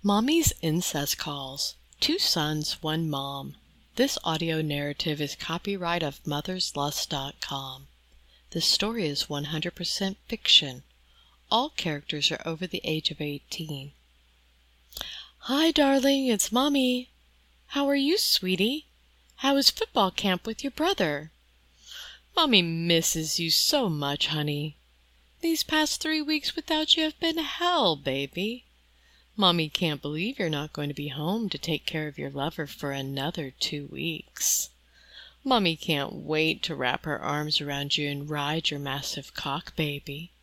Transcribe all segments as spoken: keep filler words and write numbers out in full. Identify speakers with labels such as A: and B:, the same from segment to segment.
A: Mommy's Incest Calls. Two Sons, One Mom. This audio narrative is copyright of mothers lust dot com. This story is one hundred percent fiction. All characters are over the age of eighteen. Hi, darling, it's Mommy. How are you, sweetie? How is football camp with your brother? Mommy misses you so much, honey. These past three weeks without you have been hell, baby. Mommy can't believe you're not going to be home to take care of your lover for another two weeks. Mommy can't wait to wrap her arms around you and ride your massive cock, baby.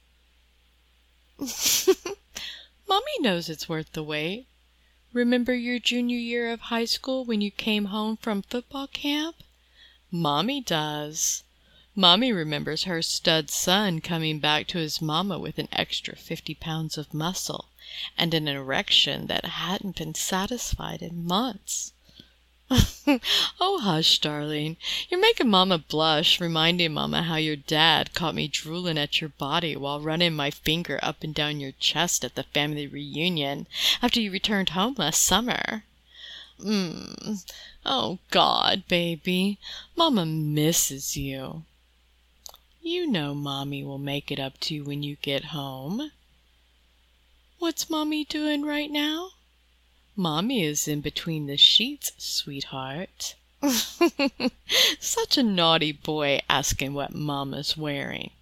A: Mommy knows it's worth the wait. Remember your junior year of high school when you came home from football camp? Mommy does. Mommy remembers her stud son coming back to his mama with an extra fifty pounds of muscle and an erection that hadn't been satisfied in months. Oh, hush, darling. You're making Mama blush, reminding Mama how your dad caught me drooling at your body while running my finger up and down your chest at the family reunion after you returned home last summer. Mmm. Oh, God, baby. Mama misses you. You know Mommy will make it up to you when you get home. What's Mommy doing right now? Mommy is in between the sheets, sweetheart. Such a naughty boy asking what Mama's wearing.